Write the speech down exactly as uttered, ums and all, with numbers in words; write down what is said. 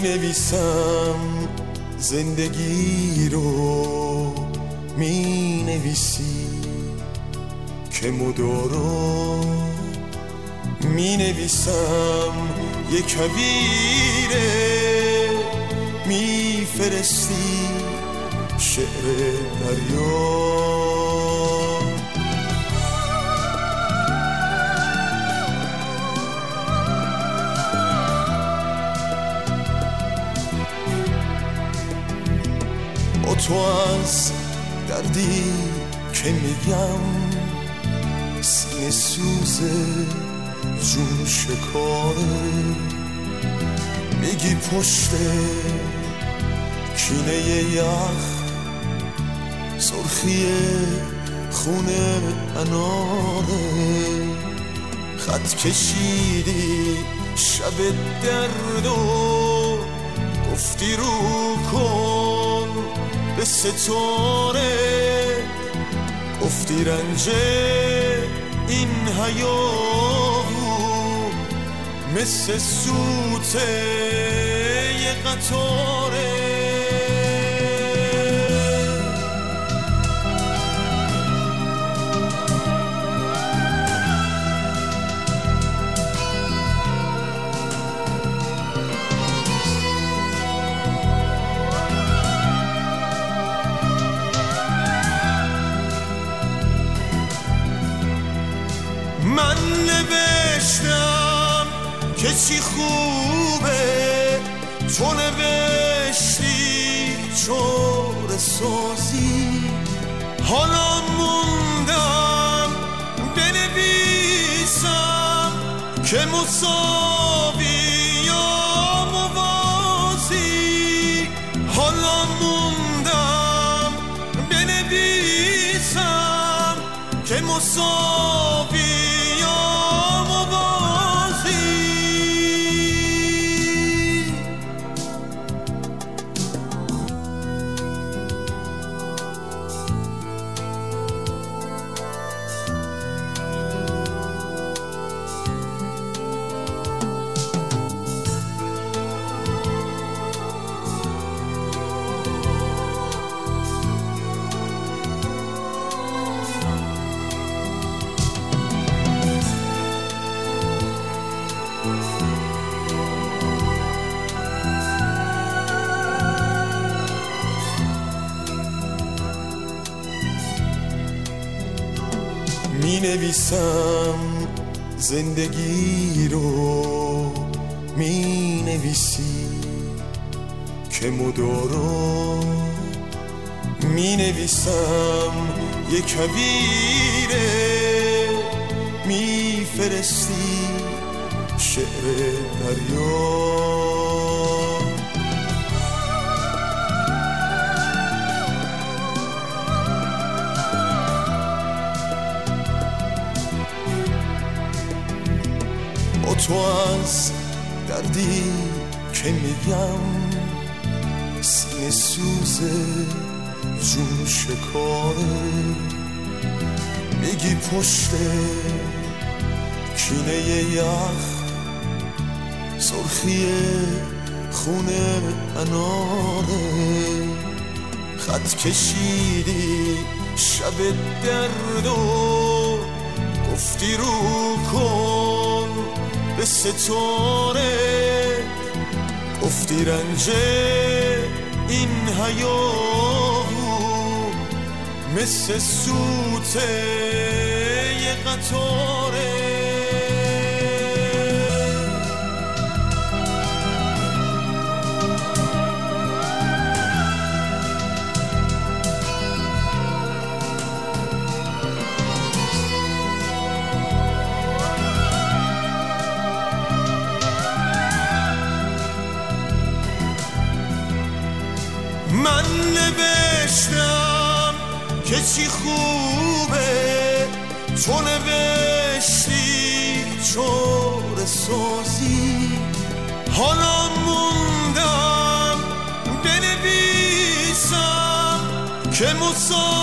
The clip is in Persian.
نویسم زندگی رو، می نویسی که مدارا، می نویسم یک کویره، می فرستی شعر دریا. با تو از دردی که میگم، سینه سوزه جون شکاره، میگی پشت کینه یخ سرخی خونه اناره، خط کشیدی شب دردو، گفتی رو کن به ستاره، گفتی رنج این حیاهو مثل سوته یه قطاره. من نوشتم که چی خوبه، تو نوشتی چاره سازی، حالا موندم بنویسم که مساوی یا موازی، حالا موندم بنویسم که مساوی می نویسم زندگی رو، می نویسی که مدارا، می نویسم یک کویره، می فرستی شعر دریا. با تو از دردی که میگم، سینه سوزه جون شکاره، میگی پشت کینه یخ سرخی خونه اناره، خط کشیدی شب دردو، گفتی رو کن به ستاره، گفتی رنج این حیاهو مثل سوته یه قطاره. من نوشتم که چی خوبه، تو نوشتی چاره سازی، حالا موندم بنویسم که مساوی